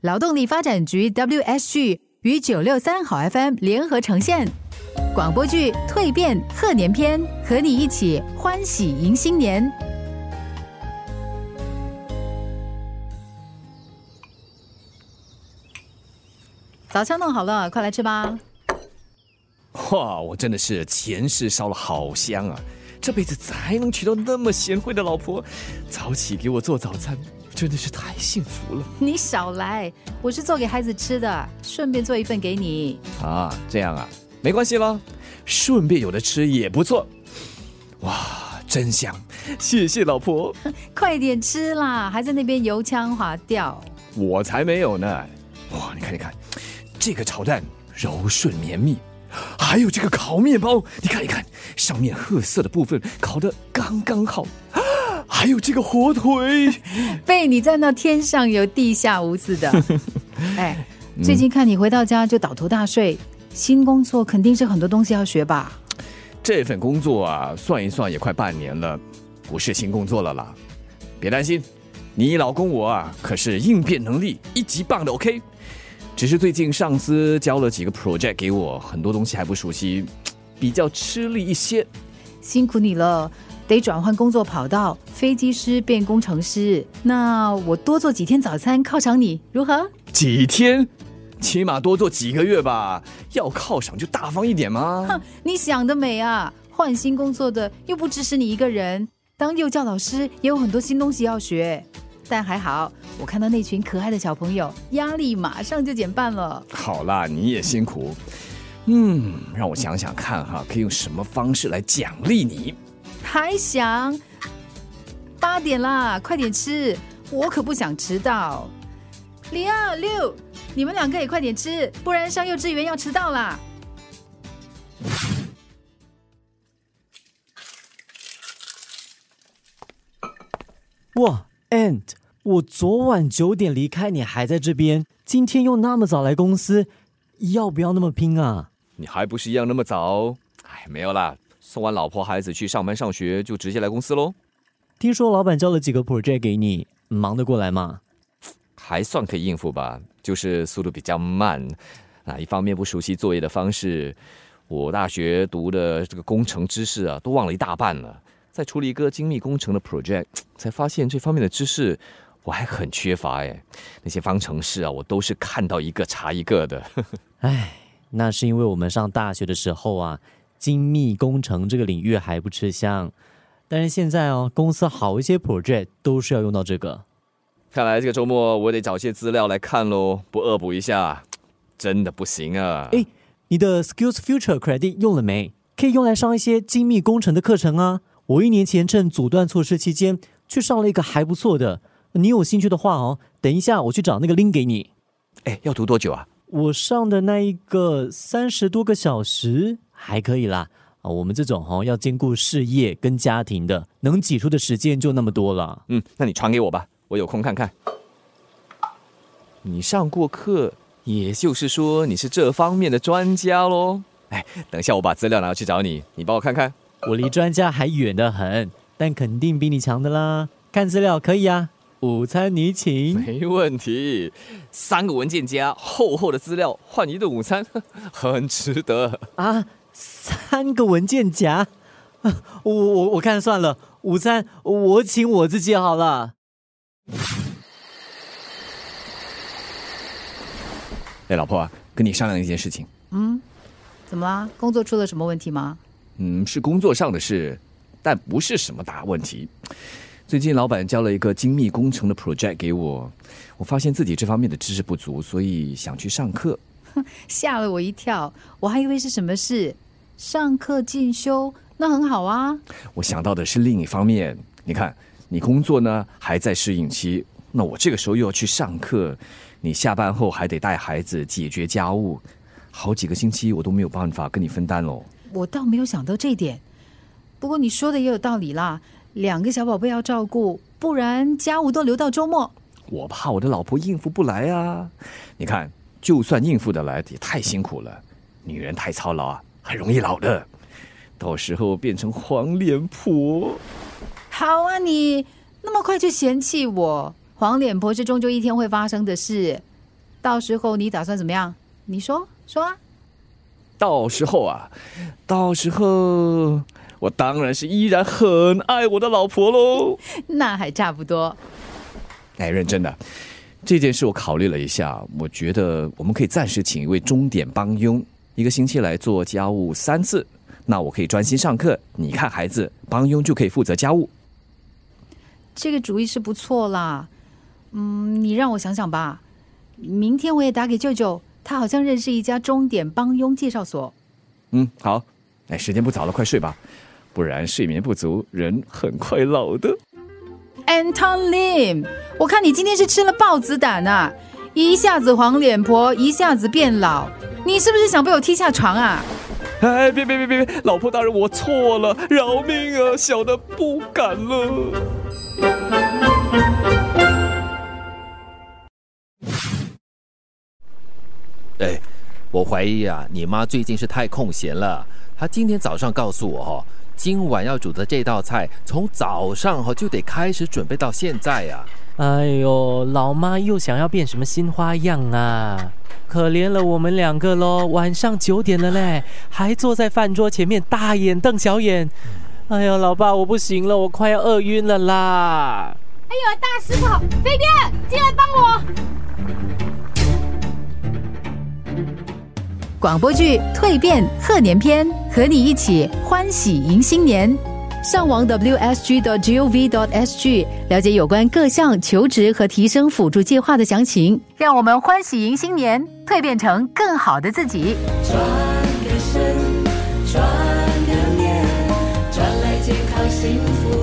劳动力发展局 WSG 与963好 FM 联合呈现广播剧《蜕变贺年篇》，和你一起欢喜迎新年。早餐弄好了，快来吃吧。 哇，我真的是前世烧了好香啊！这辈子才能娶到那么贤惠的老婆，早起给我做早餐，真的是太幸福了。 你少来，我是做给孩子吃的，顺便做一份给你。 啊，这样啊，没关系啦，顺便有的吃也不错。哇，真香，谢谢老婆。 快点吃啦，还在那边油腔滑调。 我才没有呢。哇，你看，这个炒蛋柔顺绵密。还有这个烤面包，你看，上面褐色的部分烤得刚刚好。还有这个火腿， 被你在那天上有地下无似的。哎，最近看你回到家就倒头大睡，新工作肯定是很多东西要学吧？ 这份工作啊，算一算也快半年了，不是新工作了啦。别担心，你老公我啊，可是应变能力一级棒的 OK。只是最近上司交了几个 project 给我，很多东西还不熟悉，比较吃力一些。 辛苦你了，得转换工作跑道，飞机师变工程师。那我多做几天早餐犒赏你，如何？ 几天？起码多做几个月吧。要犒赏就大方一点嘛。 哼，你想得美啊！换新工作的又不只是你一个人，当幼教老师也有很多新东西要学。但还好，我看到那群可爱的小朋友，压力马上就减半了。 好啦，你也辛苦。让我想想看哈，可以用什么方式来奖励你？ 还想？8点啦，快点吃，我可不想迟到。李2、6，你们2个也快点吃，不然上幼稚园要迟到啦。 哇 ，Ant， 我昨晚9点离开，你还在这边，今天又那么早来公司，要不要那么拼啊？ 你还不是一样那么早？没有啦，送完老婆孩子去上班上学，就直接来公司咯。 听说老板交了几个 project 给你，忙得过来吗？ 还算可以应付吧，就是速度比较慢。一方面不熟悉作业的方式，我大学读的这个工程知识啊，都忘了一大半了。再处理一个精密工程的 project， 才发现这方面的知识我还很缺乏耶。那些方程式啊，我都是看到一个查一个的。 那是因为我们上大学的时候啊，精密工程这个领域还不吃香。但是现在公司好一些 project 都是要用到这个。 看来这个周末我得找些资料来看咯，不恶补一下真的不行啊。 你的 Skills Future Credit 用了没？可以用来上一些精密工程的课程啊。我1年前趁阻断措施期间去上了一个还不错的，你有兴趣的话等一下我去找那个 link 给你。 要读多久啊？ 我上的那一个30多个小时，还可以啦。我们这种要兼顾事业跟家庭的，能挤出的时间就那么多了。 那你传给我吧，我有空看看。你上过课，也就是说你是这方面的专家咯。等一下我把资料拿去找你，你帮我看看。 我离专家还远得很，但肯定比你强的啦。看资料可以啊，午餐你请。 没问题，3个文件夹，厚厚的资料换一顿午餐，很值得啊！3个文件夹，我看算了，午餐我请我自己好了。 老婆跟你商量一件事情。 怎么啦？工作出了什么问题吗？ 是工作上的事，但不是什么大问题。最近老板交了一个精密工程的 project 给我，我发现自己这方面的知识不足，所以想去上课。 吓了我一跳，我还以为是什么事。上课进修那很好啊。 我想到的是另一方面，你看你工作呢还在适应期，那我这个时候又要去上课，你下班后还得带孩子解决家务，好几个星期我都没有办法跟你分担咯。 我倒没有想到这一点，不过你说的也有道理啦，2个小宝贝要照顾，不然家务都留到周末。 我怕我的老婆应付不来啊。你看就算应付得来也太辛苦了，女人太操劳很容易老的，到时候变成黄脸婆。 好啊，你那么快就嫌弃我？黄脸婆是终究一天会发生的事， 到时候你打算怎么样？你说啊。 到时候我当然是依然很爱我的老婆喽。 那还差不多。 认真的，这件事我考虑了一下，我觉得我们可以暂时请一位钟点帮佣，1个星期来做家务3次。那我可以专心上课，你看孩子，帮佣就可以负责家务。 这个主意是不错啦。你让我想想吧。明天我也打给舅舅，他好像认识一家钟点帮佣介绍所。 好。时间不早了，快睡吧，不然睡眠不足，人很快老的。 Anton Lim， 我看你今天是吃了豹子胆啊！一下子黄脸婆，一下子变老，你是不是想被我踢下床啊？ 别，老婆大人，我错了，饶命啊！小的不敢了。 我怀疑啊，你妈最近是太空闲了。她今天早上告诉我今晚要煮的这道菜，从早上就得开始准备到现在啊。 哎呦，老妈又想要变什么新花样啊？可怜了我们2个咯，晚上9点了嘞，还坐在饭桌前面大眼瞪小眼。哎呦，老爸，我不行了，我快要饿晕了啦！ 哎呦，大石头，飞边，进来帮我！ 广播剧《蜕变贺年篇》，和你一起欢喜迎新年。上网 wsg.gov.sg 了解有关各项求职和提升辅助计划的详情，让我们欢喜迎新年，蜕变成更好的自己。 转个身，转个念，转来健康幸福